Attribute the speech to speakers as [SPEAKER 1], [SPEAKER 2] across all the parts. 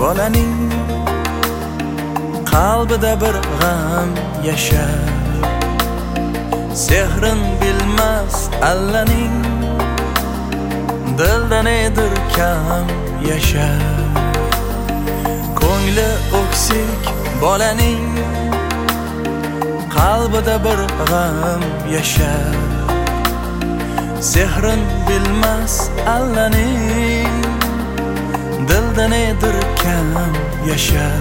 [SPEAKER 1] bolaning qalbida bir g'am yashar. Sehrin bilmas allaning dilda nedir kam yashar. Ko'ngli o'ksik bolaning qalbida bir g'am yashar. Sehrin bilmas allaning dilda nedir kam yashar.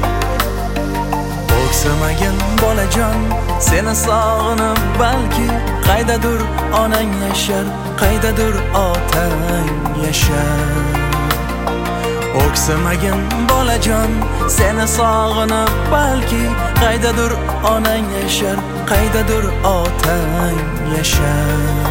[SPEAKER 1] O'ksamagin bolajon seni sog'inib balki qaydadir onang yashar, qaydadir otang yashar. O'ksamagin bolajon seni sog'inib balki qaydadir onang yashar, qaydadir otang yashar.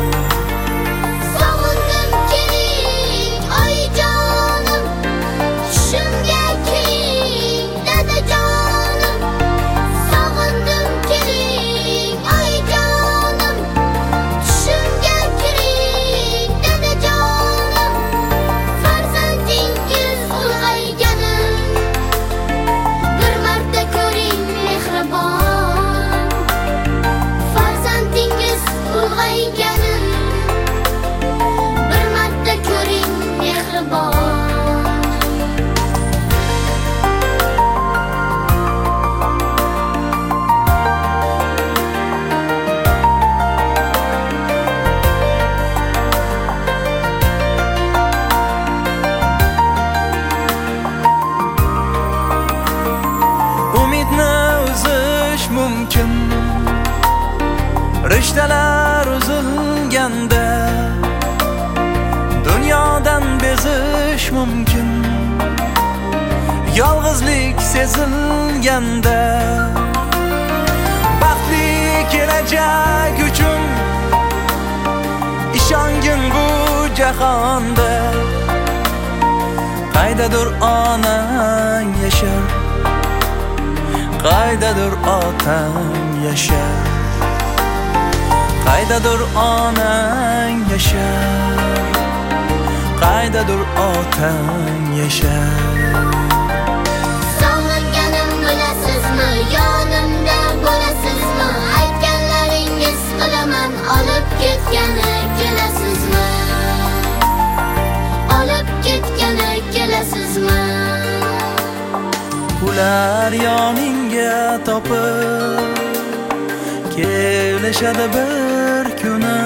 [SPEAKER 1] Mumkin rishtalar uzilganda dunyodan bezish mumkin. Yolg'izlik sezilganda baxtli kelajak uchun ishongin bu jahonda qaydadir onang yashar, qaydadir otang yashar, qaydadir onang yashar, qaydadir otang yashar.
[SPEAKER 2] Sog'inganim bilasizmi, yonimda bo'lasizmi? Aytganlaringiz qilaman, olib ketgani kelasizmi? Olib ketgani kelasizmi?
[SPEAKER 1] Ular yoningga topib kelishadi bir kuni.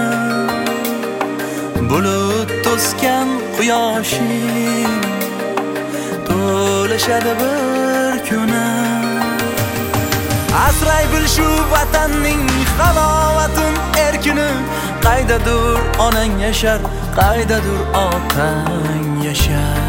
[SPEAKER 1] Bulut to'sgan quyoshing to'lishadi bir kuni. Asray bil shu vatanning halovatin erkini. Qaydadir onang yashar, qaydadir otang yashar.